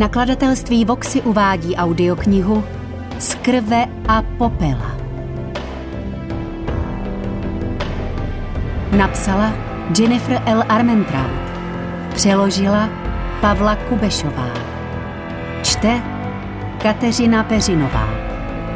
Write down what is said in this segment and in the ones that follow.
Nakladatelství Voxy uvádí audioknihu Z krve a popela. Napsala Jennifer L. Armentrout. Přeložila Pavla Kubešová. Čte Kateřina Peřinová.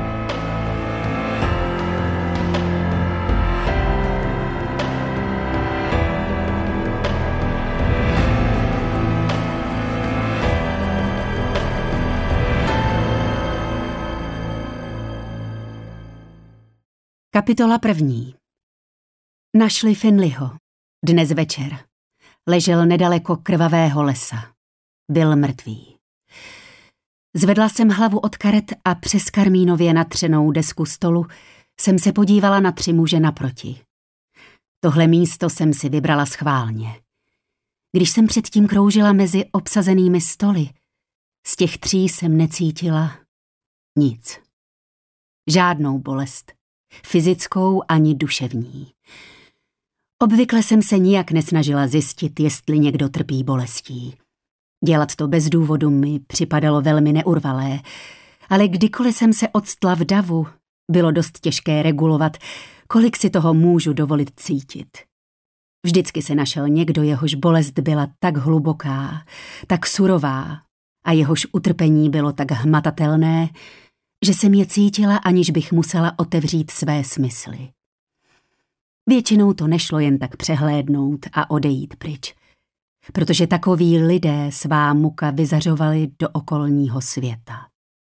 Kapitola 1. Našli Finleyho. Dnes večer. Ležel nedaleko krvavého lesa. Byl mrtvý. Zvedla jsem hlavu od karet a přes karmínově natřenou desku stolu jsem se podívala na 3 muže naproti. Tohle místo jsem si vybrala schválně. Když jsem předtím kroužila mezi obsazenými stoly, z těch 3 jsem necítila nic. Žádnou bolest. Fyzickou ani duševní. Obvykle jsem se nijak nesnažila zjistit, jestli někdo trpí bolestí. Dělat to bez důvodu mi připadalo velmi neurvalé, ale kdykoliv jsem se octla v davu, bylo dost těžké regulovat, kolik si toho můžu dovolit cítit. Vždycky se našel někdo, jehož bolest byla tak hluboká, tak surová a jehož utrpení bylo tak hmatatelné, že jsem je cítila, aniž bych musela otevřít své smysly. Většinou to nešlo jen tak přehlédnout a odejít pryč, protože takoví lidé svá muka vyzařovali do okolního světa.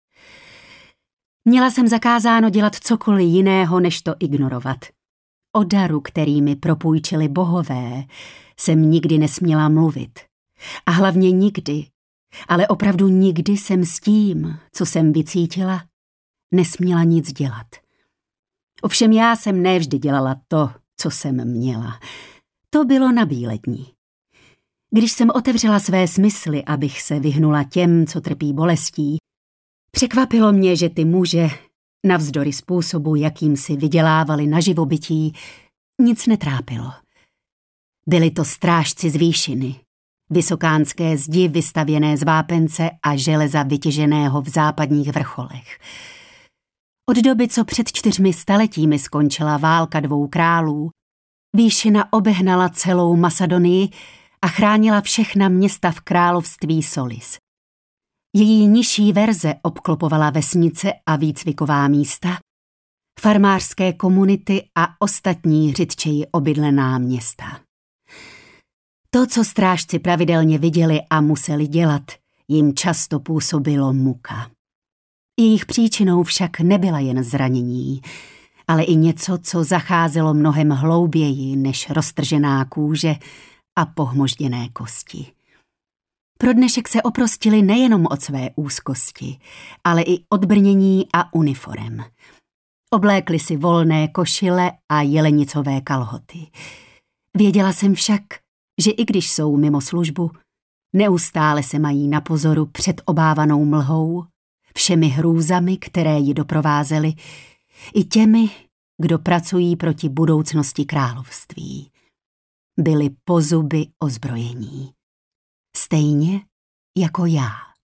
Měla jsem zakázáno dělat cokoliv jiného, než to ignorovat. O daru, který mi propůjčili bohové, jsem nikdy nesměla mluvit. A hlavně nikdy, ale opravdu nikdy jsem s tím, co jsem vycítila, nesměla nic dělat. Ovšem já jsem nevždy dělala to, co jsem měla. To bylo nabílední. Když jsem otevřela své smysly, abych se vyhnula těm, co trpí bolestí, překvapilo mě, že ty muže, navzdory způsobu, jakým si vydělávali na živobytí, nic netrápilo. Byli to strážci z výšiny, vysokánské zdi vystavěné z vápence a železa vytěženého v západních vrcholech. Od doby, co před 4 staletími skončila válka 2 králů, výšina obehnala celou Macedonii a chránila všechna města v království Solis. Její nižší verze obklopovala vesnice a výcviková místa, farmářské komunity a ostatní řidčeji obydlená města. To, co strážci pravidelně viděli a museli dělat, jim často působilo muka. Jejich příčinou však nebyla jen zranění, ale i něco, co zacházelo mnohem hlouběji než roztržená kůže a pohmožděné kosti. Pro dnešek se oprostili nejenom od své úzkosti, ale i od brnění a uniforem. Oblékli si volné košile a jelenicové kalhoty. Věděla jsem však, že i když jsou mimo službu, neustále se mají na pozoru před obávanou mlhou, všemi hrůzami, které ji doprovázely, i těmi, kdo pracují proti budoucnosti království. Byli po zuby ozbrojení. Stejně jako já.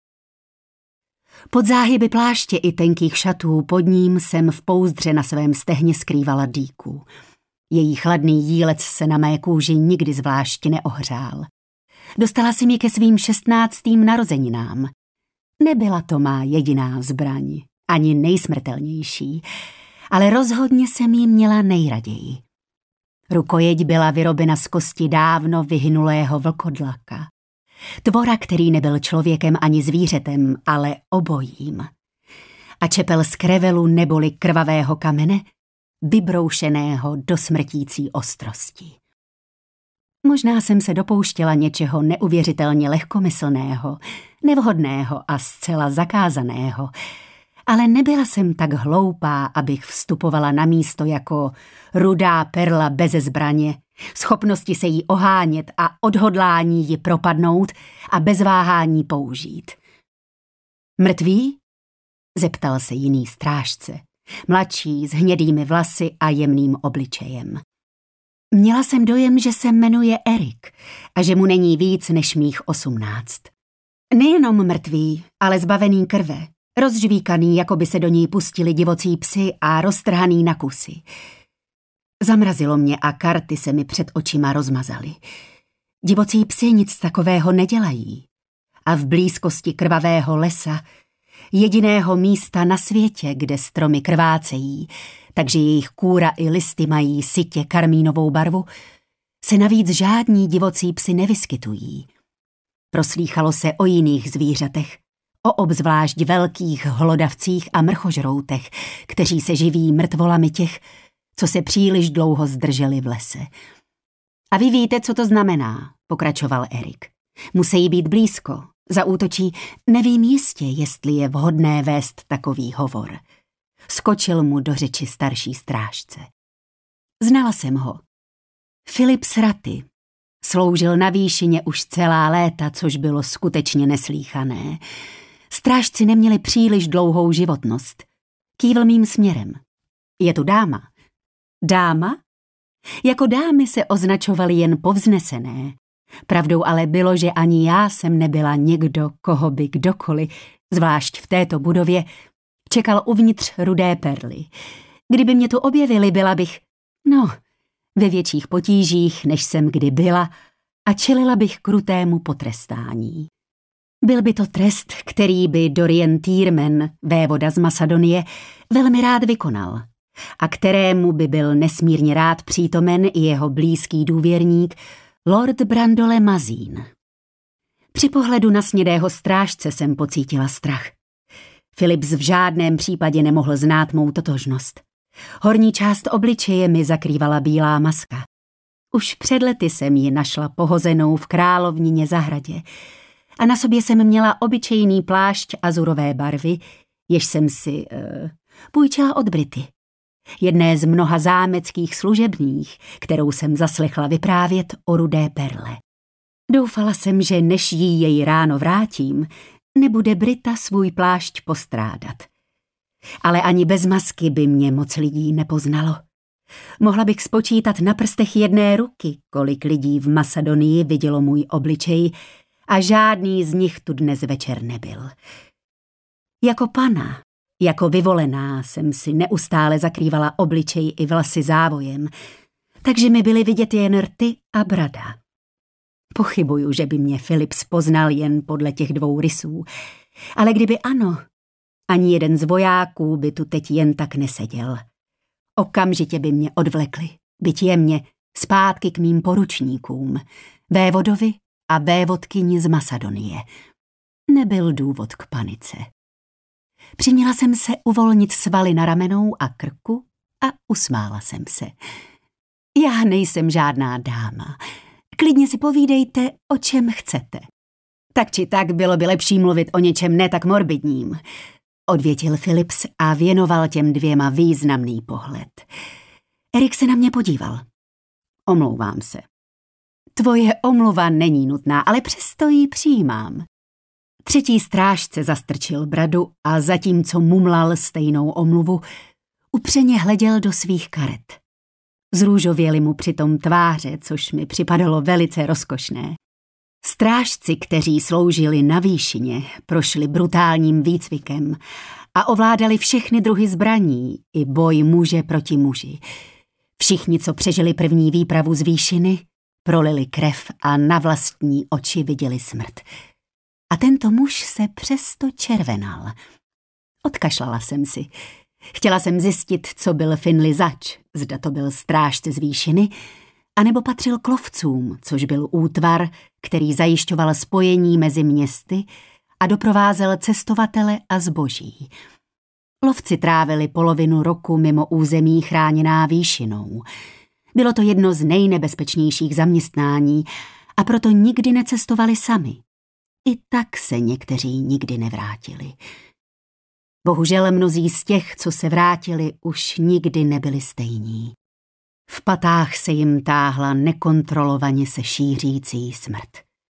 Pod záhyby pláště i tenkých šatů pod ním jsem v pouzdře na svém stehně skrývala dýku. Její chladný jílec se na mé kůži nikdy zvlášť neohřál. Dostala jsem ji ke svým 16. narozeninám. Nebyla to má jediná zbraň, ani nejsmrtelnější, ale rozhodně jsem ji měla nejraději. Rukojeť byla vyrobena z kosti dávno vyhynulého vlkodlaka. Tvora, který nebyl člověkem ani zvířetem, ale obojím. A čepel z krevelu neboli krvavého kamene, vybroušeného do smrtící ostrosti. Možná jsem se dopouštěla něčeho neuvěřitelně lehkomyslného, nevhodného a zcela zakázaného, ale nebyla jsem tak hloupá, abych vstupovala na místo jako rudá perla beze zbraně, schopnosti se jí ohánět a odhodlání ji propadnout a bez váhání použít. Mrtvý? Zeptal se jiný strážce, mladší s hnědými vlasy a jemným obličejem. Měla jsem dojem, že se jmenuje Erik a že mu není víc než mých 18. Nejenom mrtvý, ale zbavený krve, rozžvíkaný, jako by se do něj pustili divocí psi a roztrhaný na kusy. Zamrazilo mě a karty se mi před očima rozmazaly. Divocí psi nic takového nedělají. A v blízkosti krvavého lesa, jediného místa na světě, kde stromy krvácejí, takže jejich kůra i listy mají sytě karmínovou barvu, se navíc žádní divocí psi nevyskytují. Proslýchalo se o jiných zvířatech, o obzvlášť velkých hlodavcích a mrchožroutech, kteří se živí mrtvolami těch, co se příliš dlouho zdrželi v lese. A vy víte, co to znamená, pokračoval Erik. Musí být blízko, zaútočí, nevím jistě, jestli je vhodné vést takový hovor. Skočil mu do řeči starší strážce. Znala jsem ho. Filip z Raty. Sloužil na výšině už celá léta, což bylo skutečně neslýchané. Strážci neměli příliš dlouhou životnost. Kývl mým směrem. Je tu dáma. Dáma? Jako dámy se označovaly jen povznesené. Pravdou ale bylo, že ani já jsem nebyla někdo, koho by kdokoliv, zvlášť v této budově, čekal uvnitř rudé perly. Kdyby mě tu objevili, byla bych, ve větších potížích, než jsem kdy byla, a čelila bych krutému potrestání. Byl by to trest, který by Dorian Tyrman, vévoda z Masadonie, velmi rád vykonal a kterému by byl nesmírně rád přítomen i jeho blízký důvěrník Lord Brandole Mazín. Při pohledu na snědého strážce jsem pocítila strach. Philips v žádném případě nemohl znát mou totožnost. Horní část obličeje mi zakrývala bílá maska. Už před lety jsem ji našla pohozenou v královnině zahradě a na sobě jsem měla obyčejný plášť azurové barvy, jež jsem si půjčila od Brity. Jedné z mnoha zámeckých služebných, kterou jsem zaslechla vyprávět o rudé perle. Doufala jsem, že než jí jej ráno vrátím, nebude Brita svůj plášť postrádat. Ale ani bez masky by mě moc lidí nepoznalo. Mohla bych spočítat na prstech jedné ruky, kolik lidí v Masadonii vidělo můj obličej a žádný z nich tu dnes večer nebyl. Jako pana, jako vyvolená jsem si neustále zakrývala obličej i vlasy závojem, takže mi byly vidět jen rty a brada. Pochybuju, že by mě Philips poznal jen podle těch 2 rysů, ale kdyby ano, ani jeden z vojáků by tu teď jen tak neseděl. Okamžitě by mě odvlekli, byť jemně, zpátky k mým poručníkům, vévodovi a vévodkyni z Masadonie. Nebyl důvod k panice. Přiměla jsem se uvolnit svaly na ramenou a krku a usmála jsem se. Já nejsem žádná dáma. Klidně si povídejte, o čem chcete. Tak či tak bylo by lepší mluvit o něčem ne tak morbidním, odvětil Philips a věnoval těm 2 významný pohled. Erik se na mě podíval. Omlouvám se. Tvoje omluva není nutná, ale přesto ji přijímám. 3. strážce zastrčil bradu a zatímco mumlal stejnou omluvu, upřeně hleděl do svých karet. Zrůžověly mu přitom tváře, což mi připadalo velice rozkošné. Strážci, kteří sloužili na výšině, prošli brutálním výcvikem a ovládali všechny druhy zbraní i boj muže proti muži. Všichni, co přežili první výpravu z výšiny, prolili krev a na vlastní oči viděli smrt. A tento muž se přesto červenal. Odkašlala jsem si. Chtěla jsem zjistit, co byl Finley zač, zda to byl strážce z výšiny, anebo patřil k lovcům, což byl útvar, který zajišťoval spojení mezi městy a doprovázel cestovatele a zboží. Lovci trávili polovinu roku mimo území chráněná výšinou. Bylo to jedno z nejnebezpečnějších zaměstnání a proto nikdy necestovali sami. I tak se někteří nikdy nevrátili. Bohužel mnozí z těch, co se vrátili, už nikdy nebyli stejní. V patách se jim táhla nekontrolovaně se šířící smrt.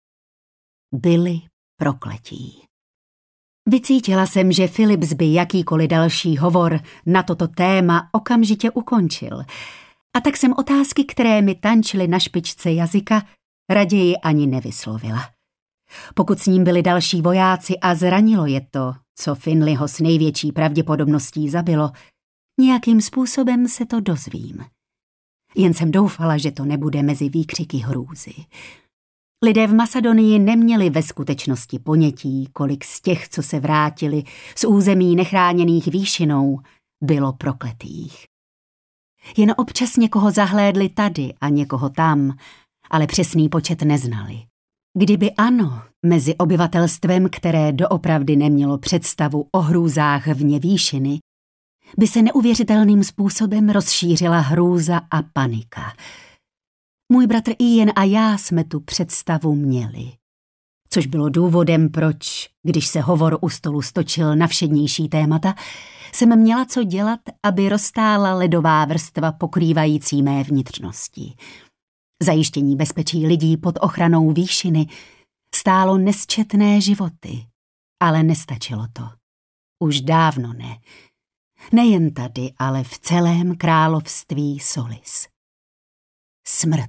Byli prokletí. Vycítila jsem, že Philips by jakýkoliv další hovor na toto téma okamžitě ukončil, a tak jsem otázky, které mi tančily na špičce jazyka, raději ani nevyslovila. Pokud s ním byli další vojáci a zranilo je to, co Finleyho s největší pravděpodobností zabilo, nějakým způsobem se to dozvím. Jen jsem doufala, že to nebude mezi výkřiky hrůzy. Lidé v Macedonii neměli ve skutečnosti ponětí, kolik z těch, co se vrátili z území nechráněných výšinou, bylo prokletých. Jen občas někoho zahlédli tady a někoho tam, ale přesný počet neznali. Kdyby ano, mezi obyvatelstvem, které doopravdy nemělo představu o hrůzách vně výšiny, by se neuvěřitelným způsobem rozšířila hrůza a panika. Můj bratr Ian a já jsme tu představu měli. Což bylo důvodem, proč, když se hovor u stolu stočil na všednější témata, jsem měla co dělat, aby roztála ledová vrstva pokrývající mé vnitřnosti. Zajištění bezpečí lidí pod ochranou výšiny stálo nesčetné životy, ale nestačilo to. Už dávno ne. Nejen tady, ale v celém království Solis. Smrt.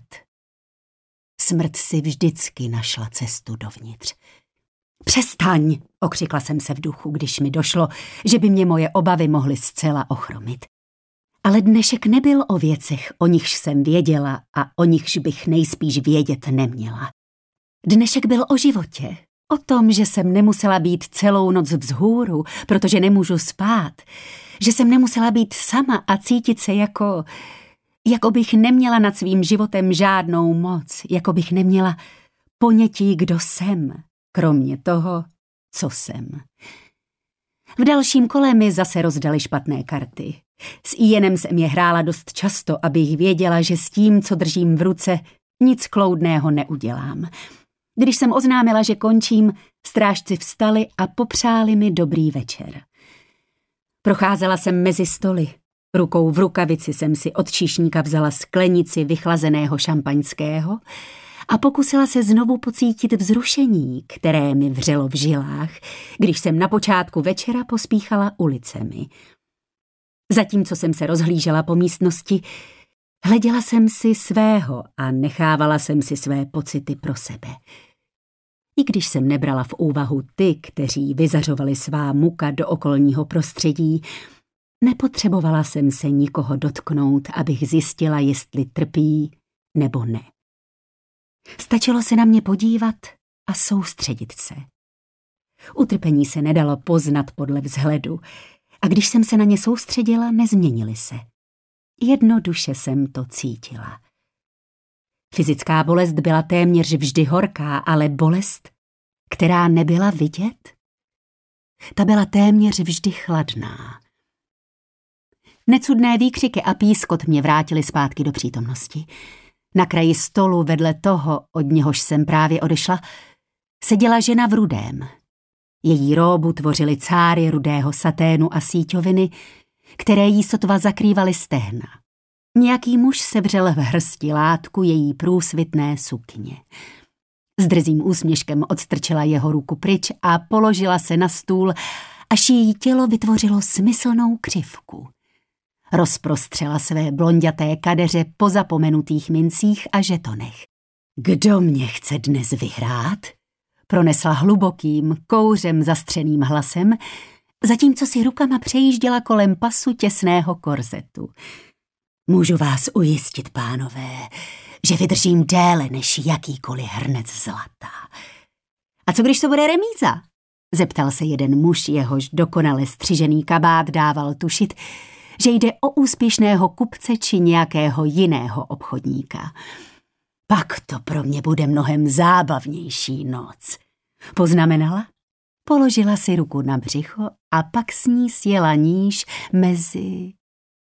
Smrt si vždycky našla cestu dovnitř. Přestaň, okřikla jsem se v duchu, když mi došlo, že by mě moje obavy mohly zcela ochromit. Ale dnešek nebyl o věcech, o nichž jsem věděla a o nichž bych nejspíš vědět neměla. Dnešek byl o životě, o tom, že jsem nemusela být celou noc vzhůru, protože nemůžu spát, že jsem nemusela být sama a cítit se jako bych neměla nad svým životem žádnou moc, jako bych neměla ponětí, kdo jsem, kromě toho, co jsem. V dalším kole mi zase rozdali špatné karty. S Ianem jsem je hrála dost často, abych věděla, že s tím, co držím v ruce, nic kloudného neudělám. Když jsem oznámila, že končím, strážci vstali a popřáli mi dobrý večer. Procházela jsem mezi stoly. Rukou v rukavici jsem si od číšníka vzala sklenici vychlazeného šampaňského a pokusila se znovu pocítit vzrušení, které mi vřelo v žilách, když jsem na počátku večera pospíchala ulicemi. Zatímco jsem se rozhlížela po místnosti, hleděla jsem si svého a nechávala jsem si své pocity pro sebe. I když jsem nebrala v úvahu ty, kteří vyzařovali svá muka do okolního prostředí, nepotřebovala jsem se nikoho dotknout, abych zjistila, jestli trpí nebo ne. Stačilo se na mě podívat a soustředit se. Utrpení se nedalo poznat podle vzhledu a když jsem se na ně soustředila, nezměnily se. Jednoduše jsem to cítila. Fyzická bolest byla téměř vždy horká, ale bolest, která nebyla vidět, ta byla téměř vždy chladná. Necudné výkřiky a pískot mě vrátily zpátky do přítomnosti. Na kraji stolu vedle toho, od něhož jsem právě odešla, seděla žena v rudém. Její róbu tvořily cáry rudého saténu a síťoviny, které jí sotva zakrývaly stehna. Nějaký muž sevřel v hrsti látku její průsvitné sukně. S drzým úsměškem odstrčila jeho ruku pryč a položila se na stůl, až její tělo vytvořilo smyslnou křivku. Rozprostřela své blonďaté kadeře po zapomenutých mincích a žetonech. Kdo mě chce dnes vyhrát? Pronesla hlubokým, kouřem zastřeným hlasem, zatímco si rukama přejížděla kolem pasu těsného korzetu. Můžu vás ujistit, pánové, že vydržím déle než jakýkoliv hrnec zlata. A co když to bude remíza? Zeptal se jeden muž, jehož dokonale střižený kabát dával tušit, že jde o úspěšného kupce či nějakého jiného obchodníka. Pak to pro mě bude mnohem zábavnější noc. Poznamenala, položila si ruku na břicho a pak s ní sjela níž mezi...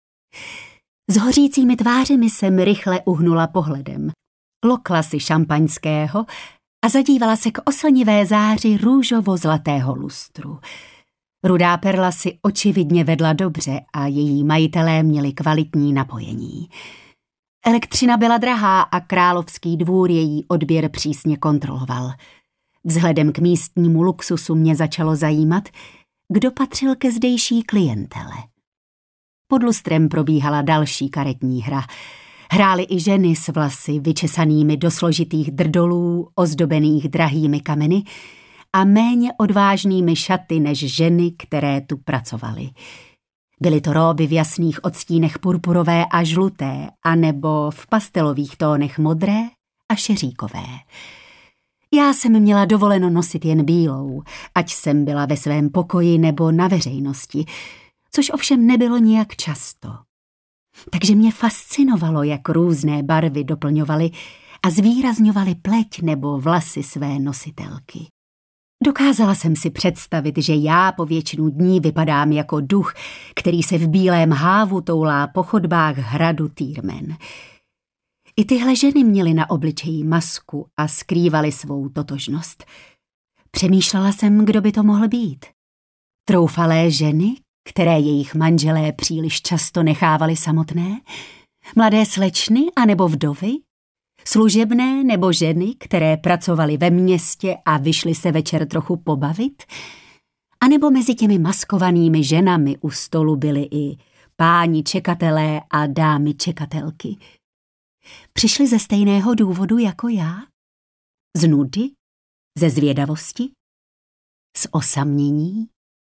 S hořícími tvářemi jsem rychle uhnula pohledem. Lokla si šampaňského a zadívala se k oslnivé záři růžovo-zlatého lustru. Rudá perla si očividně vedla dobře a její majitelé měli kvalitní napojení. Elektřina byla drahá a královský dvůr její odběr přísně kontroloval. Vzhledem k místnímu luxusu mě začalo zajímat, kdo patřil ke zdejší klientele. Pod lustrem probíhala další karetní hra. Hrály i ženy s vlasy vyčesanými do složitých drdolů, ozdobených drahými kameny a méně odvážnými šaty než ženy, které tu pracovaly. Byly to róby v jasných odstínech purpurové a žluté, anebo v pastelových tónech modré a šeříkové. Já jsem měla dovoleno nosit jen bílou, ať jsem byla ve svém pokoji nebo na veřejnosti, což ovšem nebylo nijak často. Takže mě fascinovalo, jak různé barvy doplňovaly a zvýrazňovaly pleť nebo vlasy své nositelky. Dokázala jsem si představit, že já po většinu dní vypadám jako duch, který se v bílém hávu toulá po chodbách hradu Týrmen. I tyhle ženy měly na obličeji masku a skrývaly svou totožnost. Přemýšlela jsem, kdo by to mohl být. Troufalé ženy, které jejich manželé příliš často nechávali samotné? Mladé slečny anebo vdovy? Služebné nebo ženy, které pracovaly ve městě a vyšly se večer trochu pobavit? A nebo mezi těmi maskovanými ženami u stolu byli i páni čekatelé a dámy čekatelky? Přišli ze stejného důvodu jako já? Z nudy? Ze zvědavosti? Z osamění?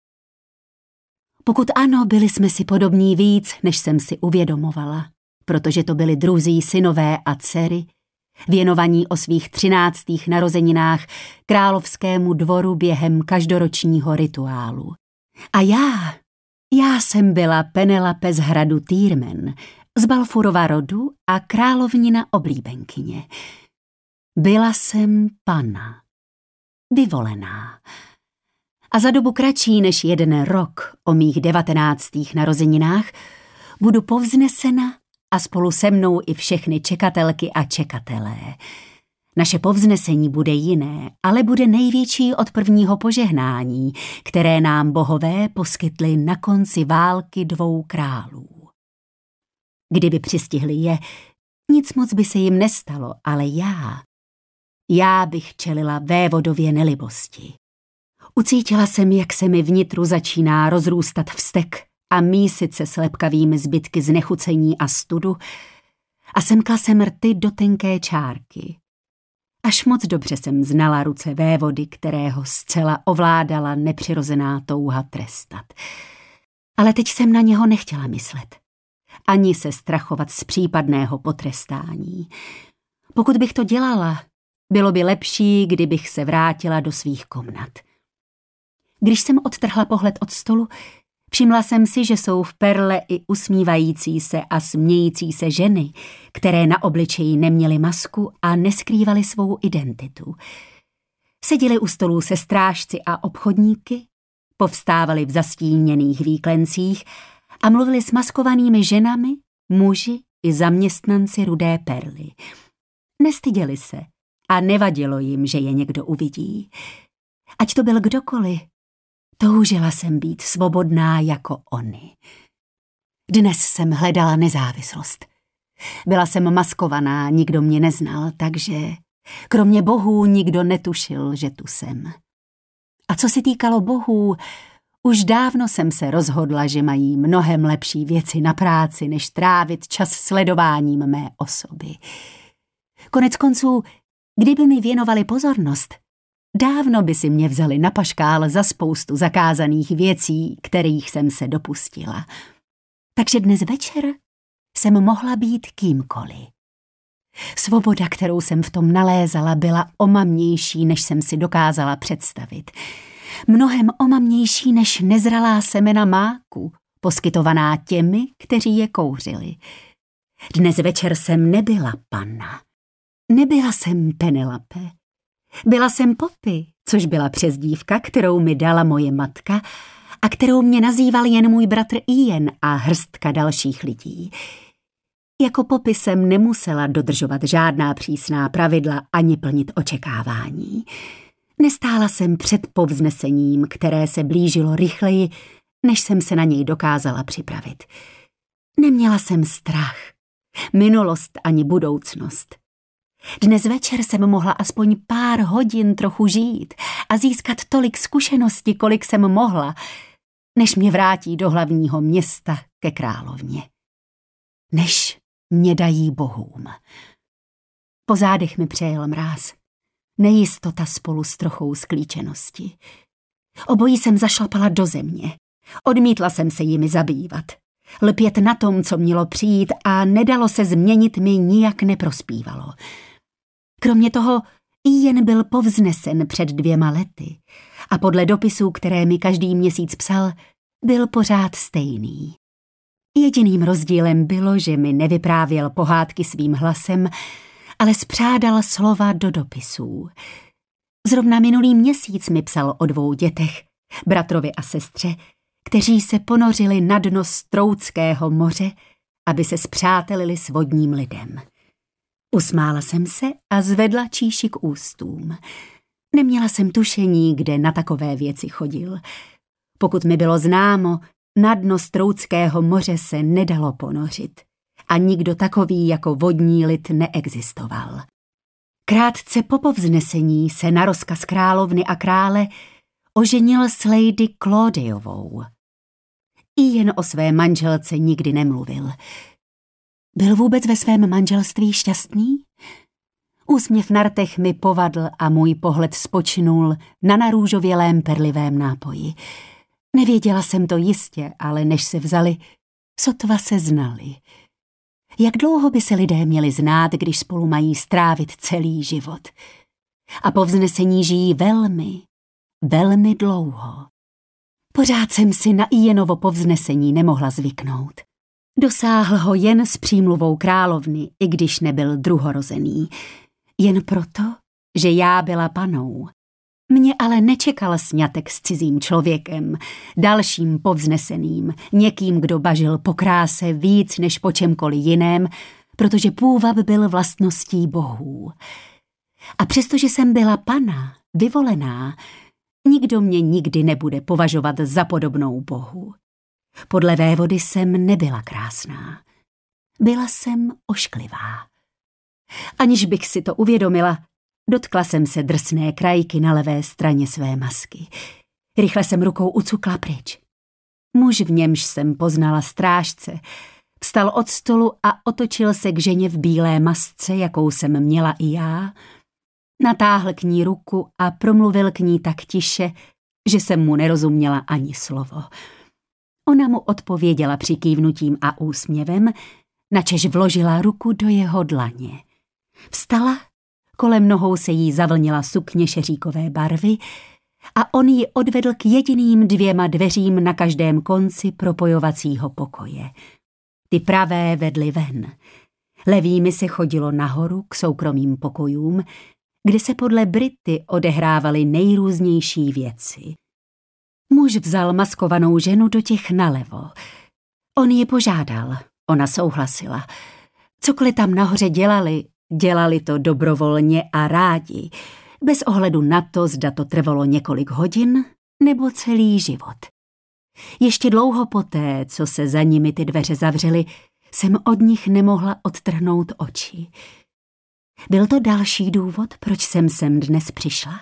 Pokud ano, byli jsme si podobní víc, než jsem si uvědomovala, protože to byli druzí synové a dcery, věnovaní o svých 13. narozeninách královskému dvoru během každoročního rituálu. A já jsem byla Penelope z hradu Týrmen, z Balfurova rodu a královnina oblíbenkyně. Byla jsem panna, vyvolená. A za dobu kratší než 1 rok o mých 19. narozeninách budu povznesena a spolu se mnou i všechny čekatelky a čekatelé. Naše povznesení bude jiné, ale bude největší od prvního požehnání, které nám bohové poskytli na konci války 2 králů. Kdyby přistihli je, nic moc by se jim nestalo, ale já bych čelila vévodově nelibosti. Ucítila jsem, jak se mi vnitru začíná rozrůstat vztek a mísit se slepkavými zbytky znechucení a studu a semkla jsem rty do tenké čárky. Až moc dobře jsem znala ruce vévody, kterého zcela ovládala nepřirozená touha trestat. Ale teď jsem na něho nechtěla myslet. Ani se strachovat z případného potrestání. Pokud bych to dělala, bylo by lepší, kdybych se vrátila do svých komnat. Když jsem odtrhla pohled od stolu, všimla jsem si, že jsou v perle i usmívající se a smějící se ženy, které na obličeji neměly masku a neskrývaly svou identitu. Seděli u stolů se strážci a obchodníky, povstávali v zastíněných výklencích a mluvili s maskovanými ženami, muži i zaměstnanci Rudé perly. Nestyděli se a nevadilo jim, že je někdo uvidí. Ať to byl kdokoliv, toužila jsem být svobodná jako oni. Dnes jsem hledala nezávislost. Byla jsem maskovaná, nikdo mě neznal, takže kromě bohů nikdo netušil, že tu jsem. A co se týkalo bohů, už dávno jsem se rozhodla, že mají mnohem lepší věci na práci, než trávit čas sledováním mé osoby. Koneckonců, kdyby mi věnovali pozornost, dávno by si mě vzali na paškál za spoustu zakázaných věcí, kterých jsem se dopustila. Takže dnes večer jsem mohla být kýmkoliv. Svoboda, kterou jsem v tom nalézala, byla omamnější, než jsem si dokázala představit. Mnohem omamnější než nezralá semena máku, poskytovaná těmi, kteří je kouřili. Dnes večer jsem nebyla panna. Nebyla jsem Penelope. Byla jsem Poppy, což byla přezdívka, kterou mi dala moje matka a kterou mě nazýval jen můj bratr Ian a hrstka dalších lidí. Jako Poppy jsem nemusela dodržovat žádná přísná pravidla ani plnit očekávání. Nestála jsem před povznesením, které se blížilo rychleji, než jsem se na něj dokázala připravit. Neměla jsem strach, minulost ani budoucnost. Dnes večer jsem mohla aspoň pár hodin trochu žít a získat tolik zkušenosti, kolik jsem mohla, než mě vrátí do hlavního města ke královně. Než mě dají bohům. Po zádech mi přejel mráz. Nejistota spolu s trochou sklíčenosti. Obojí jsem zašlapala do země. Odmítla jsem se jimi zabývat. Lpět na tom, co mělo přijít a nedalo se změnit, mi nijak neprospívalo. Kromě toho Ian byl povznesen před 2 lety a podle dopisů, které mi každý měsíc psal, byl pořád stejný. Jediným rozdílem bylo, že mi nevyprávěl pohádky svým hlasem, ale spřádal slova do dopisů. Zrovna minulý měsíc mi psal o 2 dětech, bratrovi a sestře, kteří se ponořili na dno Strouckého moře, aby se spřátelili s vodním lidem. Usmála jsem se a zvedla číši k ústům. Neměla jsem tušení, kde na takové věci chodil. Pokud mi bylo známo, na dno Strouckého moře se nedalo ponořit a nikdo takový jako vodní lid neexistoval. Krátce po povznesení se na rozkaz královny a krále oženil s lady Claudiovou. Jen o své manželce nikdy nemluvil. Byl vůbec ve svém manželství šťastný? Úsměv na rtech mi povadl a můj pohled spočinul na narůžovělém perlivém nápoji. Nevěděla jsem to jistě, ale než se vzali, sotva se znali. Jak dlouho by se lidé měli znát, když spolu mají strávit celý život? A po vznesení žijí velmi, velmi dlouho. Pořád jsem si na Ianovo povznesení nemohla zvyknout. Dosáhl ho jen s přímluvou královny, i když nebyl druhorozený. Jen proto, že já byla panou. Mě ale nečekal sňatek s cizím člověkem, dalším povzneseným, někým, kdo bažil po kráse víc než po čemkoliv jiném, protože půvab byl vlastností bohů. A přestože jsem byla pana, vyvolená, nikdo mě nikdy nebude považovat za podobnou bohu. Podle vévody jsem nebyla krásná. Byla jsem ošklivá. Aniž bych si to uvědomila, dotkla jsem se drsné krajky na levé straně své masky. Rychle jsem rukou ucukla pryč. Muž, v němž jsem poznala strážce, vstal od stolu a otočil se k ženě v bílé masce, jakou jsem měla i já. Natáhl k ní ruku a promluvil k ní tak tiše, že jsem mu nerozuměla ani slovo. Ona mu odpověděla přikývnutím a úsměvem, načež vložila ruku do jeho dlaně. Vstala, kolem nohou se jí zavlnila sukně šeříkové barvy a on ji odvedl k jediným 2 dveřím na každém konci propojovacího pokoje. Ty pravé vedly ven. Levými se chodilo nahoru k soukromým pokojům, kde se podle Brity odehrávaly nejrůznější věci. Muž vzal maskovanou ženu do těch nalevo. On ji požádal, ona souhlasila. Cokoliv tam nahoře dělali to dobrovolně a rádi, bez ohledu na to, zda to trvalo několik hodin nebo celý život. Ještě dlouho poté, co se za nimi ty dveře zavřely, jsem od nich nemohla odtrhnout oči. Byl to další důvod, proč jsem sem dnes přišla?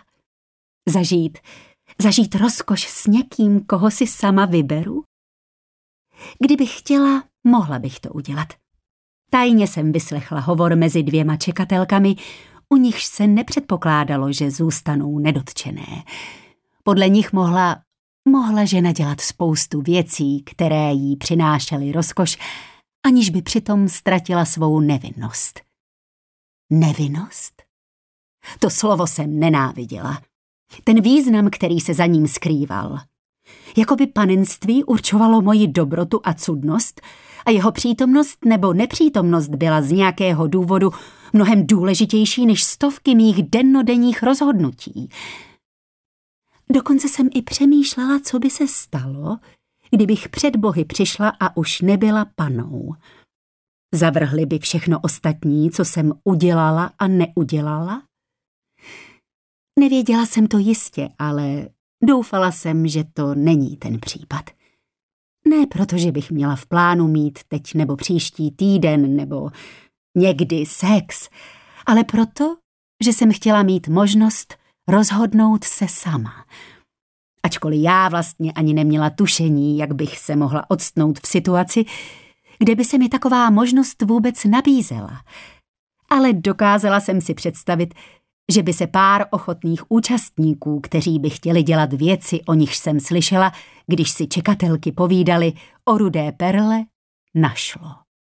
Zažít rozkoš s někým, koho si sama vyberu? Kdybych chtěla, mohla bych to udělat. Tajně jsem vyslechla hovor mezi 2 čekatelkami, u nichž se nepředpokládalo, že zůstanou nedotčené. Podle nich mohla žena dělat spoustu věcí, které jí přinášely rozkoš, aniž by přitom ztratila svou nevinnost. Nevinnost? To slovo jsem nenáviděla. Ten význam, který se za ním skrýval. Jakoby panenství určovalo moji dobrotu a cudnost a jeho přítomnost nebo nepřítomnost byla z nějakého důvodu mnohem důležitější než stovky mých dennodenních rozhodnutí. Dokonce jsem i přemýšlela, co by se stalo, kdybych před bohy přišla a už nebyla panou. Zavrhli by všechno ostatní, co jsem udělala a neudělala? Nevěděla jsem to jistě, ale doufala jsem, že to není ten případ. Ne proto, že bych měla v plánu mít teď nebo příští týden nebo někdy sex, ale proto, že jsem chtěla mít možnost rozhodnout se sama. Ačkoliv já vlastně ani neměla tušení, jak bych se mohla odstnout v situaci, kde by se mi taková možnost vůbec nabízela. Ale dokázala jsem si představit, že by se pár ochotných účastníků, kteří by chtěli dělat věci, o nichž jsem slyšela, když si čekatelky povídali o Rudé perle, našlo.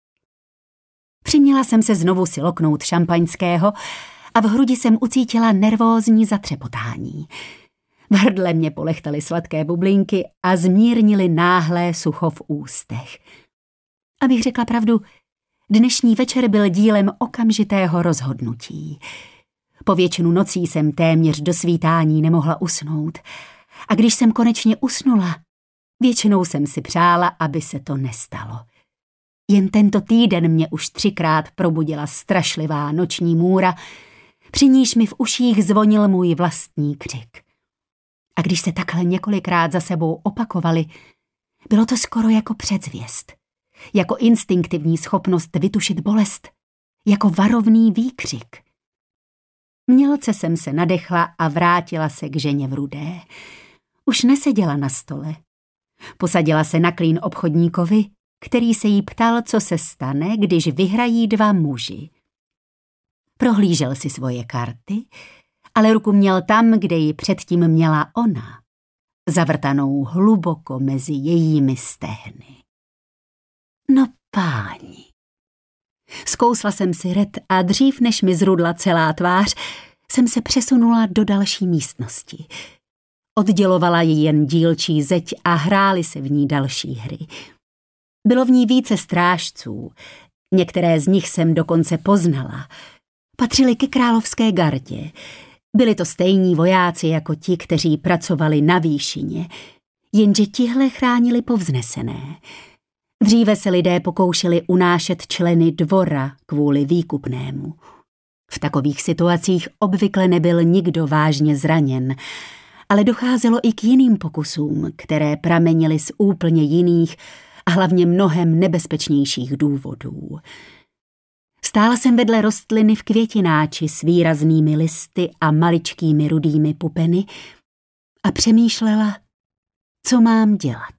Přiměla jsem se znovu si loknout šampaňského a v hrudi jsem ucítila nervózní zatřepotání. V hrdle mě polechtaly sladké bublinky a zmírnily náhlé sucho v ústech. Abych řekla pravdu, dnešní večer byl dílem okamžitého rozhodnutí. Po většinu nocí jsem téměř do svítání nemohla usnout. A když jsem konečně usnula, většinou jsem si přála, aby se to nestalo. Jen tento týden mě už 3krát probudila strašlivá noční můra, při níž mi v uších zvonil můj vlastní křik. A když se takhle několikrát za sebou opakovali, bylo to skoro jako předzvěst, jako instinktivní schopnost vytušit bolest, jako varovný výkřik. Mělce jsem se nadechla a vrátila se k ženě v rudé. Už neseděla na stole. Posadila se na klín obchodníkovi, který se jí ptal, co se stane, když vyhrají 2 muži. Prohlížel si svoje karty, ale ruku měl tam, kde ji předtím měla ona, zavrtanou hluboko mezi jejími stehny. No páni. Zkousla jsem si red a dřív, než mi zrudla celá tvář, jsem se přesunula do další místnosti. Oddělovala ji jen dílčí zeď a hrály se v ní další hry. Bylo v ní více strážců, některé z nich jsem dokonce poznala. Patřili ke královské gardě. Byli to stejní vojáci jako ti, kteří pracovali na výšině, jenže tihle chránili povznesené. Dříve se lidé pokoušeli unášet členy dvora kvůli výkupnému. V takových situacích obvykle nebyl nikdo vážně zraněn, ale docházelo i k jiným pokusům, které pramenily z úplně jiných a hlavně mnohem nebezpečnějších důvodů. Stála jsem vedle rostliny v květináči s výraznými listy a maličkými rudými pupeny a přemýšlela, co mám dělat.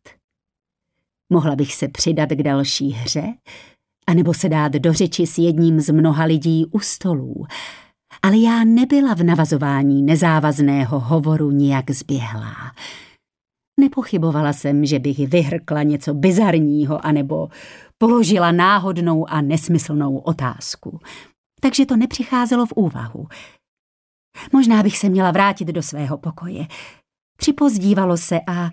Mohla bych se přidat k další hře, anebo se dát do řeči s jedním z mnoha lidí u stolů, ale já nebyla v navazování nezávazného hovoru nijak zběhlá. Nepochybovala jsem, že bych vyhrkla něco bizarního anebo položila náhodnou a nesmyslnou otázku. Takže to nepřicházelo v úvahu. Možná bych se měla vrátit do svého pokoje. Připozdívalo se a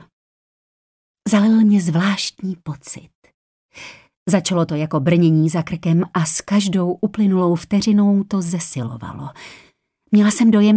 zalil mě zvláštní pocit. Začalo to jako brnění za krkem a s každou uplynulou vteřinou to zesilovalo. Měla jsem dojem,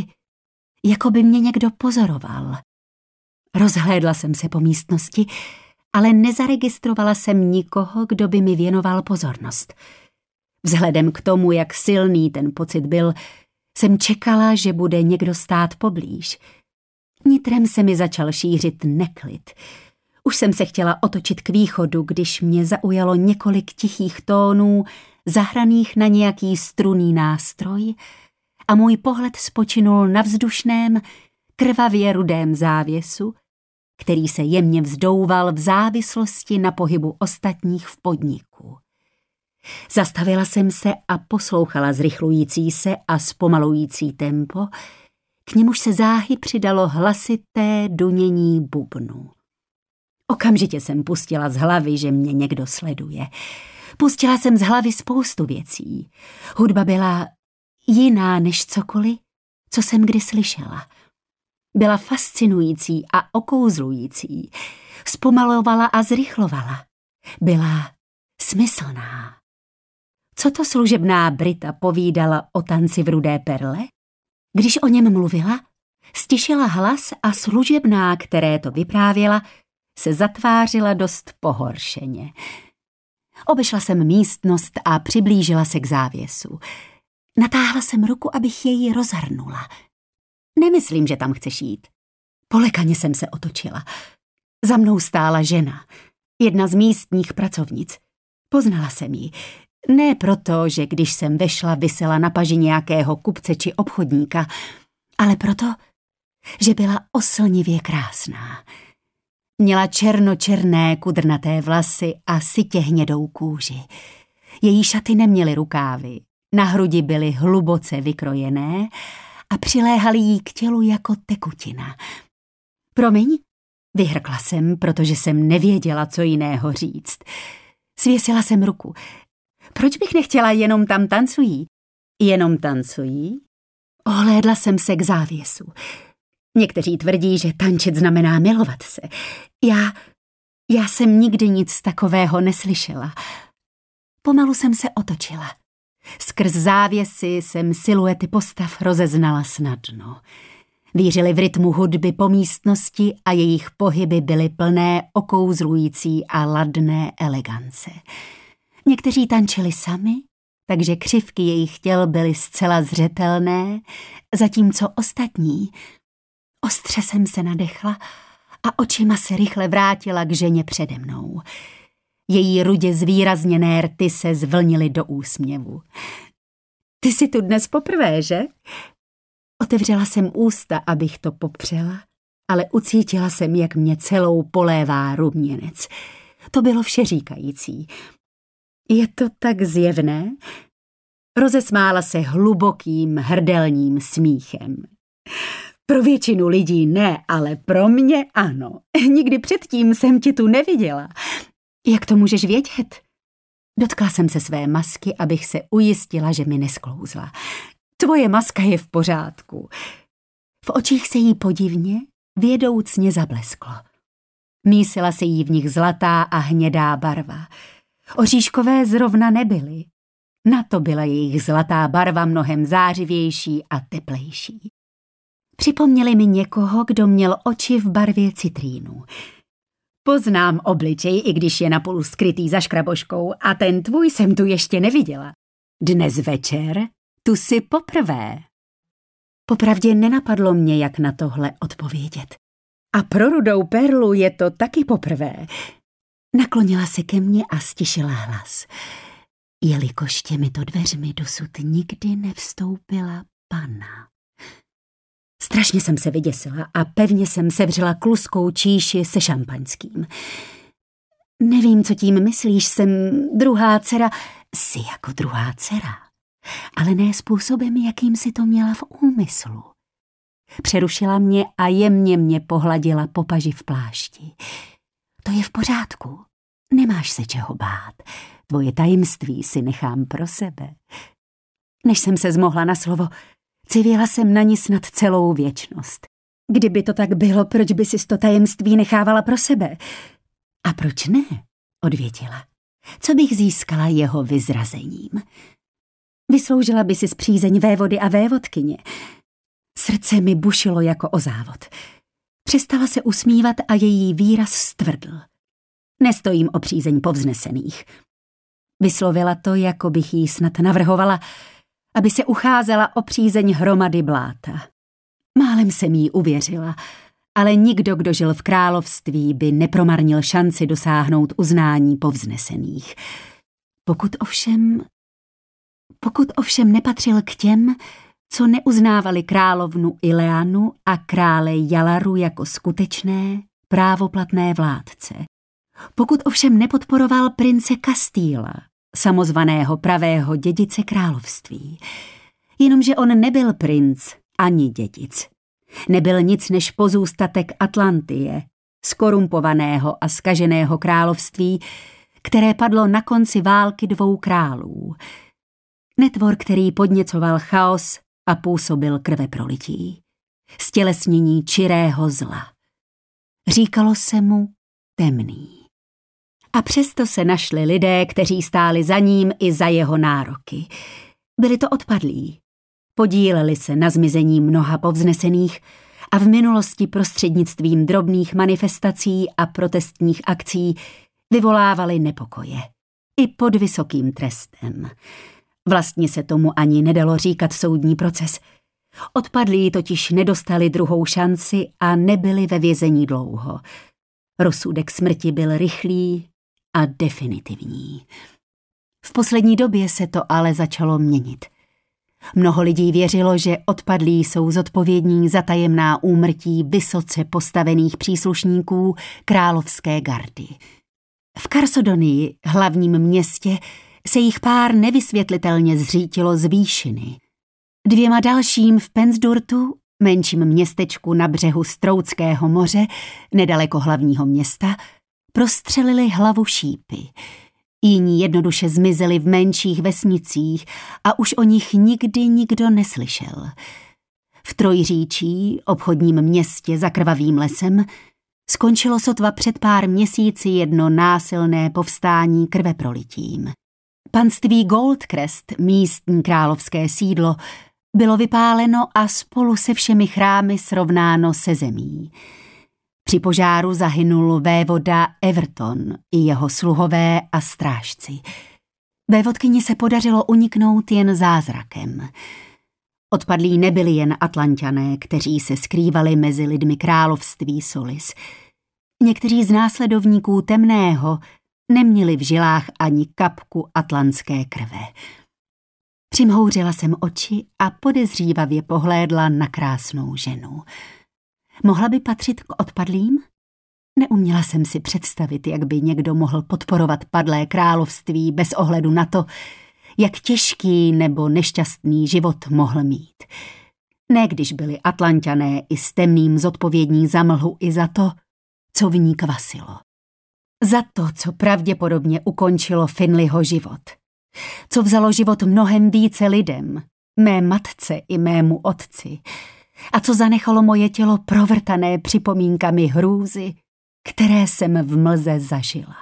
jako by mě někdo pozoroval. Rozhlédla jsem se po místnosti, ale nezaregistrovala jsem nikoho, kdo by mi věnoval pozornost. Vzhledem k tomu, jak silný ten pocit byl, jsem čekala, že bude někdo stát poblíž. Nitrem se mi začal šířit neklid. Už jsem se chtěla otočit k východu, když mě zaujalo několik tichých tónů, zahraných na nějaký strunný nástroj a můj pohled spočinul na vzdušném, krvavě rudém závěsu, který se jemně vzdouval v závislosti na pohybu ostatních v podniku. Zastavila jsem se a poslouchala zrychlující se a zpomalující tempo, k němuž se záhy přidalo hlasité dunění bubnu. Okamžitě jsem pustila z hlavy, že mě někdo sleduje. Pustila jsem z hlavy spoustu věcí. Hudba byla jiná než cokoliv, co jsem kdy slyšela. Byla fascinující a okouzlující. Zpomalovala a zrychlovala. Byla smyslná. Co to služebná Brita povídala o tanci v Rudé perle? Když o něm mluvila, stišila hlas a služebná, které to vyprávěla, se zatvářila dost pohoršeně. Obešla jsem místnost a přiblížila se k závěsu. Natáhla jsem ruku, abych jej rozhrnula. Nemyslím, že tam chceš jít. Polekaně jsem se otočila. Za mnou stála žena, jedna z místních pracovnic. Poznala jsem ji. Ne proto, že když jsem vešla, visela na paži nějakého kupce či obchodníka, ale proto, že byla oslnivě krásná. Měla černočerné kudrnaté vlasy a sytě hnědou kůži. Její šaty neměly rukávy, na hrudi byly hluboce vykrojené a přiléhaly jí k tělu jako tekutina. Promiň, vyhrkla jsem, protože jsem nevěděla, co jiného říct. Svěsila jsem ruku. Proč bych nechtěla Jenom tam tancují? Jenom tancují? Ohlédla jsem se k závěsu. Někteří tvrdí, že tančit znamená milovat se. Já jsem nikdy nic takového neslyšela. Pomalu jsem se otočila. Skrz závěsy jsem siluety postav rozeznala snadno. Vířily v rytmu hudby po místnosti a jejich pohyby byly plné okouzlující a ladné elegance. Někteří tančili sami, takže křivky jejich těl byly zcela zřetelné, zatímco ostatní... Ostře jsem se nadechla a očima se rychle vrátila k ženě přede mnou. Její rudě zvýrazněné rty se zvlnily do úsměvu. Ty jsi tu dnes poprvé, že? Otevřela jsem ústa, abych to popřela, ale ucítila jsem, jak mě celou polévá ruměnec. To bylo všeříkající. Je to tak zjevné? Rozesmála se hlubokým, hrdelním smíchem. Pro většinu lidí ne, ale pro mě ano. Nikdy předtím jsem tě tu neviděla. Jak to můžeš vědět? Dotkla jsem se své masky, abych se ujistila, že mi nesklouzla. Tvoje maska je v pořádku. V očích se jí podivně, vědoucně zablesklo. Mísila se jí v nich zlatá a hnědá barva. Oříškové zrovna nebyly. Na to byla jejich zlatá barva mnohem zářivější a teplejší. Připomněli mi někoho, kdo měl oči v barvě citrínu. Poznám obličej, i když je napůl skrytý za škraboškou, a ten tvůj jsem tu ještě neviděla. Dnes večer tu jsi poprvé. Popravdě nenapadlo mě, jak na tohle odpovědět. A pro rudou perlu je to taky poprvé. Naklonila se ke mně a stišila hlas. Jelikož těmito dveřmi dosud nikdy nevstoupila panna. Strašně jsem se vyděsila a pevně jsem sevřela kluskou číši se šampaňským. Nevím, co tím myslíš, jsem druhá dcera. Jsi jako druhá dcera, ale ne způsobem, jakým si to měla v úmyslu. Přerušila mě a jemně mě pohladila po paži v plášti. To je v pořádku, nemáš se čeho bát. Tvoje tajemství si nechám pro sebe. Než jsem se zmohla na slovo, civěla jsem na ní snad celou věčnost. Kdyby to tak bylo, proč by si to tajemství nechávala pro sebe? A proč ne? Odvětila. Co bych získala jeho vyzrazením? Vysloužila by si přízeň vévody a vévodkyně. Srdce mi bušilo jako o závod. Přestala se usmívat a její výraz stvrdl. Nestojím o přízeň povznesených. Vyslovila to, jako bych jí snad navrhovala, aby se ucházela o přízeň hromady bláta. Málem jsem jí uvěřila, ale nikdo, kdo žil v království, by nepromarnil šanci dosáhnout uznání povznesených. Pokud ovšem nepatřil k těm, co neuznávali královnu Ileanu a krále Jalaru jako skutečné, právoplatné vládce. Pokud ovšem nepodporoval prince Castilla, samozvaného pravého dědice království. Jenomže on nebyl princ ani dědic. Nebyl nic než pozůstatek Atlantie, skorumpovaného a zkaženého království, které padlo na konci války dvou králů. Netvor, který podněcoval chaos a působil krveprolití. Stělesnění čirého zla. Říkalo se mu temný. A přesto se našli lidé, kteří stáli za ním i za jeho nároky. Byli to odpadlí. Podíleli se na zmizení mnoha povznesených a v minulosti prostřednictvím drobných manifestací a protestních akcí vyvolávali nepokoje. I pod vysokým trestem. Vlastně se tomu ani nedalo říkat soudní proces. Odpadlí totiž nedostali druhou šanci a nebyli ve vězení dlouho. Rozsudek smrti byl rychlý a definitivní. V poslední době se to ale začalo měnit. Mnoho lidí věřilo, že odpadlí jsou zodpovědní za tajemná úmrtí vysoce postavených příslušníků královské gardy. V Karsodonii, hlavním městě, se jich pár nevysvětlitelně zřítilo z výšiny. 2 dalším v Pensdurtu, menším městečku na břehu Stroudského moře, nedaleko hlavního města, prostřelili hlavu šípy. Jiní jednoduše zmizeli v menších vesnicích a už o nich nikdy nikdo neslyšel. V Trojříčí, obchodním městě za krvavým lesem, skončilo sotva před pár měsíci jedno násilné povstání krveprolitím. Panství Goldcrest, místní královské sídlo, bylo vypáleno a spolu se všemi chrámy srovnáno se zemí. Při požáru zahynul vévoda Everton i jeho sluhové a strážci. Vévodkyni se podařilo uniknout jen zázrakem. Odpadlí nebyli jen Atlanťané, kteří se skrývali mezi lidmi království Solis. Někteří z následovníků Temného neměli v žilách ani kapku atlantské krve. Přimhouřila jsem oči a podezřívavě pohlédla na krásnou ženu. Mohla by patřit k odpadlým? Neuměla jsem si představit, jak by někdo mohl podporovat padlé království bez ohledu na to, jak těžký nebo nešťastný život mohl mít. Ne když byli Atlanťané i s Temným zodpovědní za mlhu i za to, co v ní kvasilo. Za to, co pravděpodobně ukončilo Finleyho život. Co vzalo život mnohem více lidem, mé matce i mému otci, a co zanechalo moje tělo provrtané připomínkami hrůzy, které jsem v mlze zažila.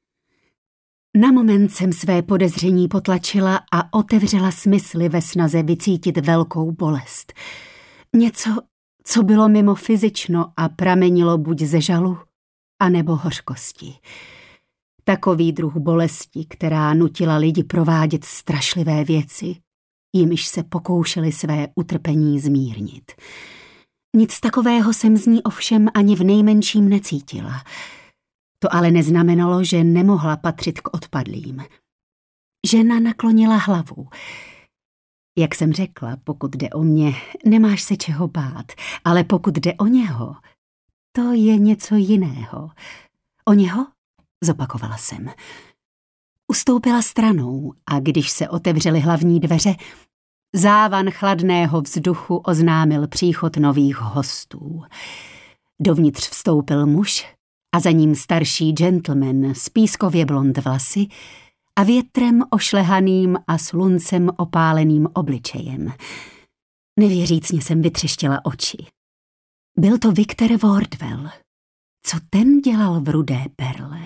Na moment jsem své podezření potlačila a otevřela smysly ve snaze vycítit velkou bolest. Něco, co bylo mimo fyzično a pramenilo buď ze žalu, anebo hořkosti. Takový druh bolesti, která nutila lidi provádět strašlivé věci, jimiž se pokoušeli své utrpení zmírnit. Nic takového jsem z ní ovšem ani v nejmenším necítila. To ale neznamenalo, že nemohla patřit k odpadlým. Žena naklonila hlavu. Jak jsem řekla, pokud jde o mě, nemáš se čeho bát, ale pokud jde o něho, to je něco jiného. O něho? Zopakovala jsem. Ustoupila stranou a když se otevřely hlavní dveře, závan chladného vzduchu oznámil příchod nových hostů. Dovnitř vstoupil muž a za ním starší gentleman s pískově blond vlasy a větrem ošlehaným a sluncem opáleným obličejem. Nevěřícně jsem vytřeštěla oči. Byl to Viktor Wardwell. Co ten dělal v Rudé Perle?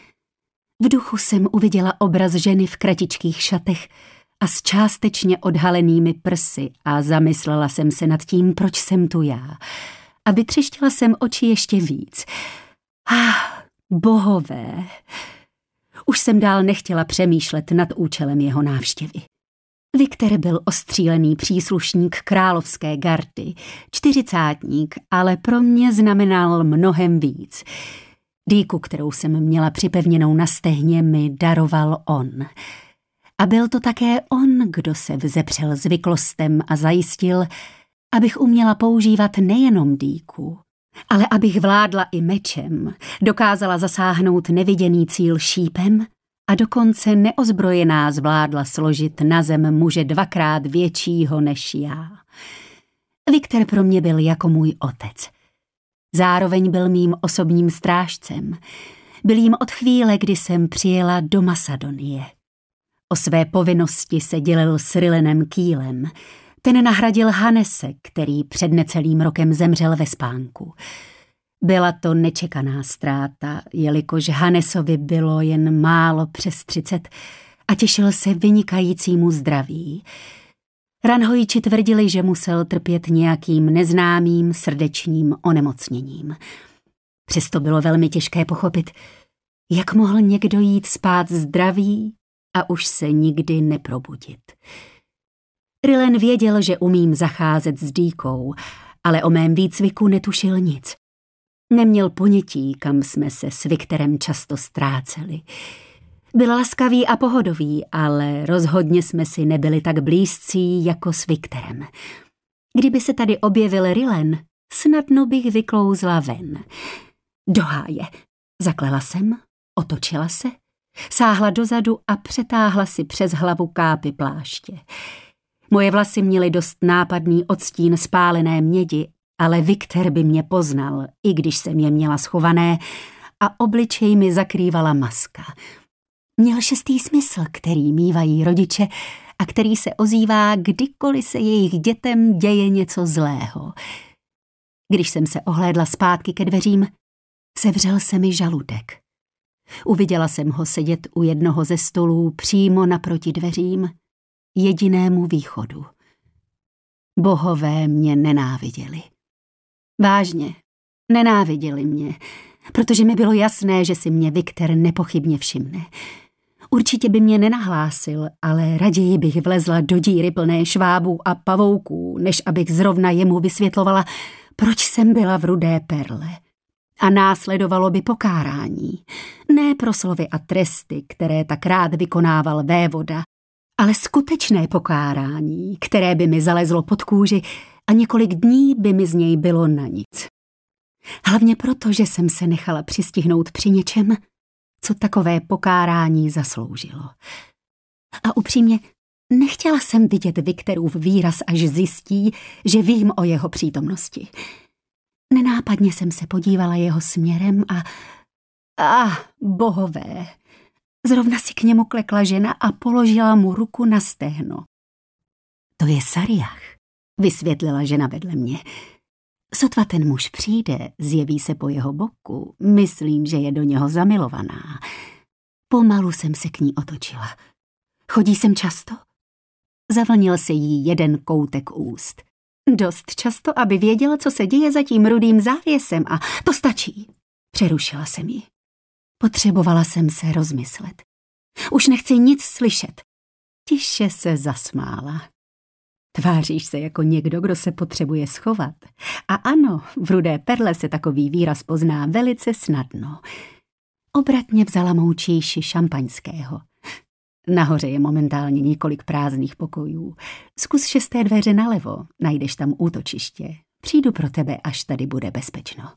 V duchu jsem uviděla obraz ženy v kratičkých šatech a s částečně odhalenými prsy a zamyslela jsem se nad tím, proč jsem tu já. A vytřeštila jsem oči ještě víc. Bohové! Už jsem dál nechtěla přemýšlet nad účelem jeho návštěvy. Viktor byl ostřílený příslušník královské gardy, 40, ale pro mě znamenal mnohem víc. Dýku, kterou jsem měla připevněnou na stehně, mi daroval on. A byl to také on, kdo se vzepřel zvyklostem a zajistil, abych uměla používat nejenom dýku, ale abych vládla i mečem, dokázala zasáhnout neviděný cíl šípem a dokonce neozbrojená zvládla složit na zem muže 2krát většího než já. Viktor pro mě byl jako můj otec. Zároveň byl mým osobním strážcem. Byl jím od chvíle, kdy jsem přijela do Masadonie. O své povinnosti se dělil s Rylenem Kýlem. Ten nahradil Hannese, který před necelým rokem zemřel ve spánku. Byla to nečekaná ztráta, jelikož Hannesovi bylo jen málo přes 30 a těšil se vynikajícímu zdraví. Ranhojiči tvrdili, že musel trpět nějakým neznámým srdečním onemocněním. Přesto bylo velmi těžké pochopit, jak mohl někdo jít spát zdravý a už se nikdy neprobudit. Rylen věděl, že umím zacházet s dýkou, ale o mém výcviku netušil nic. Neměl ponětí, kam jsme se s Viktorem často ztráceli. Byl laskavý a pohodový, ale rozhodně jsme si nebyli tak blízcí jako s Viktorem. Kdyby se tady objevil Rylen, snadno bych vyklouzla ven. Do háje. Zaklela jsem, otočila se, sáhla dozadu a přetáhla si přes hlavu kápy pláště. Moje vlasy měly dost nápadný odstín spálené mědi, ale Viktor by mě poznal, i když jsem je měla schované a obličej mi zakrývala maska. Měl šestý smysl, který mívají rodiče a který se ozývá, kdykoliv se jejich dětem děje něco zlého. Když jsem se ohlédla zpátky ke dveřím, sevřel se mi žaludek. Uviděla jsem ho sedět u jednoho ze stolů přímo naproti dveřím, jedinému východu. Bohové mě nenáviděli. Vážně, nenáviděli mě, protože mi bylo jasné, že si mě Viktor nepochybně všimne. Určitě by mě nenahlásil, ale raději bych vlezla do díry plné švábů a pavouků, než abych zrovna jemu vysvětlovala, proč jsem byla v Rudé Perle. A následovalo by pokárání. Ne proslovy a tresty, které tak rád vykonával vévoda, ale skutečné pokárání, které by mi zalezlo pod kůži a několik dní by mi z něj bylo na nic. Hlavně proto, že jsem se nechala přistihnout při něčem, co takové pokárání zasloužilo. A upřímně, nechtěla jsem vidět Viktorův výraz, až zjistí, že vím o jeho přítomnosti. Nenápadně jsem se podívala jeho směrem a bohové. Zrovna si k němu klekla žena a položila mu ruku na stehno. To je Sariach, vysvětlila žena vedle mě. Sotva ten muž přijde, zjeví se po jeho boku, myslím, že je do něho zamilovaná. Pomalu jsem se k ní otočila. Chodí sem často? Zavlnil se jí jeden koutek úst. Dost často, aby věděla, co se děje za tím rudým závěsem a to stačí. Přerušila jsem ji. Potřebovala jsem se rozmyslet. Už nechci nic slyšet. Tiše se zasmála. Tváříš se jako někdo, kdo se potřebuje schovat. A ano, v Rudé Perle se takový výraz pozná velice snadno. Obratně vzala mou číši šampaňského. Nahoře je momentálně několik prázdných pokojů. Zkus 6. dveře nalevo, najdeš tam útočiště. Přijdu pro tebe, až tady bude bezpečno.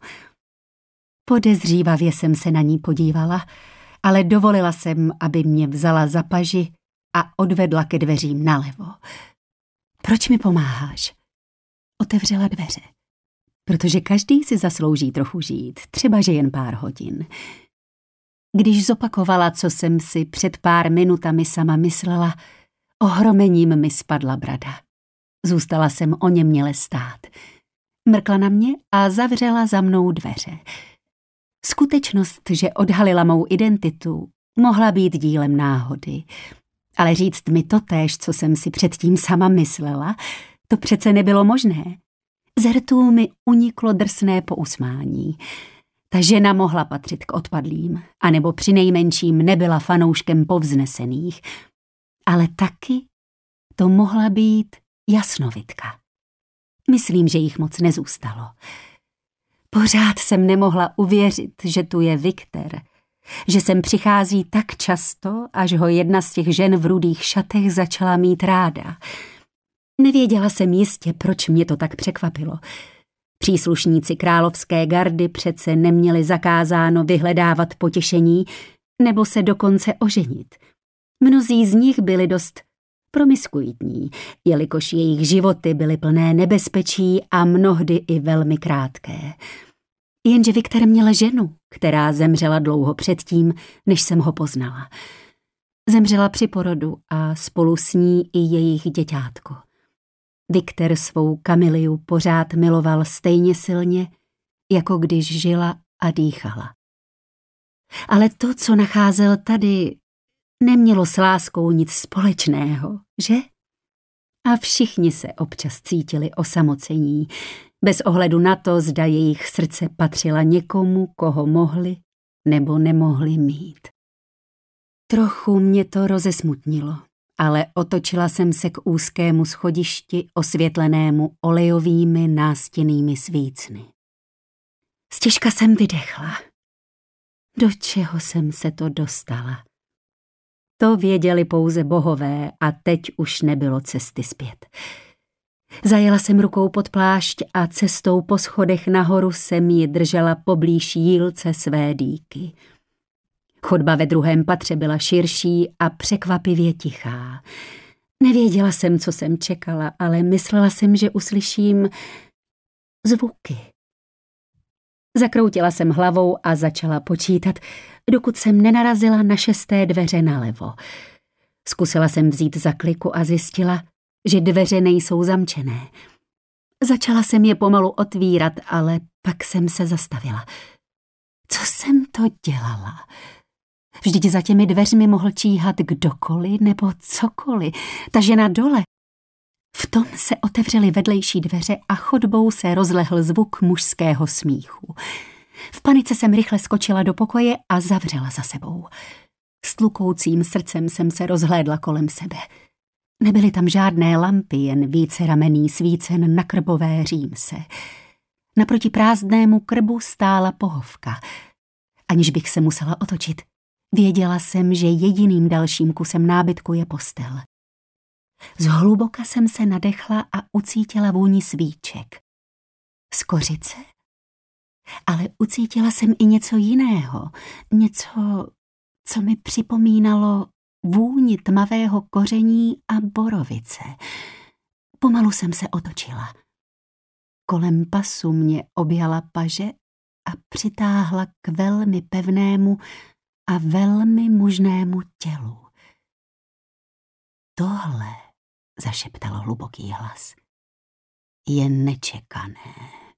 Podezřívavě jsem se na ní podívala, ale dovolila jsem, aby mě vzala za paži a odvedla ke dveřím nalevo. Proč mi pomáháš? Otevřela dveře. Protože každý si zaslouží trochu žít, třeba že jen pár hodin. Když zopakovala, co jsem si před pár minutami sama myslela, ohromením mi spadla brada. Zůstala jsem oněměle stát. Mrkla na mě a zavřela za mnou dveře. Skutečnost, že odhalila mou identitu, mohla být dílem náhody. Ale říct mi totéž, co jsem si předtím sama myslela, to přece nebylo možné. Z rtů mi uniklo drsné pousmání. Ta žena mohla patřit k odpadlým, anebo přinejmenším nebyla fanouškem povznesených. Ale taky to mohla být jasnovidka. Myslím, že jich moc nezůstalo. Pořád jsem nemohla uvěřit, že tu je Viktor, že sem přichází tak často, až ho jedna z těch žen v rudých šatech začala mít ráda. Nevěděla jsem jistě, proč mě to tak překvapilo. Příslušníci královské gardy přece neměli zakázáno vyhledávat potěšení nebo se dokonce oženit. Mnozí z nich byli dost promiskuitní, jelikož jejich životy byly plné nebezpečí a mnohdy i velmi krátké. Jenže Viktor měl ženu, která zemřela dlouho předtím, než jsem ho poznala. Zemřela při porodu a spolu s ní i jejich děťátko. Viktor svou Kamiliu pořád miloval stejně silně, jako když žila a dýchala. Ale to, co nacházel tady, nemělo s láskou nic společného, že? A všichni se občas cítili osamocení, bez ohledu na to, zda jejich srdce patřila někomu, koho mohli nebo nemohli mít. Trochu mě to rozesmutnilo, ale otočila jsem se k úzkému schodišti osvětlenému olejovými nástěnnými svícny. Stěžka jsem vydechla. Do čeho jsem se to dostala? To věděli pouze bohové a teď už nebylo cesty zpět. Zajela jsem rukou pod plášť a cestou po schodech nahoru jsem ji držela poblíž jílce své dýky. Chodba ve druhém patře byla širší a překvapivě tichá. Nevěděla jsem, co jsem čekala, ale myslela jsem, že uslyším zvuky. Zakroutila jsem hlavou a začala počítat, dokud jsem nenarazila na 6. dveře nalevo. Zkusila jsem vzít za kliku a zjistila, že dveře nejsou zamčené. Začala jsem je pomalu otvírat, ale pak jsem se zastavila. Co jsem to dělala? Vždyť za těmi dveřmi mohl číhat kdokoliv nebo cokoliv. Ta žena dole. V tom se otevřely vedlejší dveře a chodbou se rozlehl zvuk mužského smíchu. V panice jsem rychle skočila do pokoje a zavřela za sebou. S tlukoucím srdcem jsem se rozhlédla kolem sebe. Nebyly tam žádné lampy, jen víceramenný svícen na krbové římse. Naproti prázdnému krbu stála pohovka. Aniž bych se musela otočit, věděla jsem, že jediným dalším kusem nábytku je postel. Zhluboka jsem se nadechla a ucítila vůni svíček. Z kořice? Ale ucítila jsem i něco jiného. Něco, co mi připomínalo vůni tmavého koření a borovice. Pomalu jsem se otočila. Kolem pasu mě objala paže a přitáhla k velmi pevnému a velmi mužnému tělu. Tohle, zašeptal hluboký hlas, je nečekané.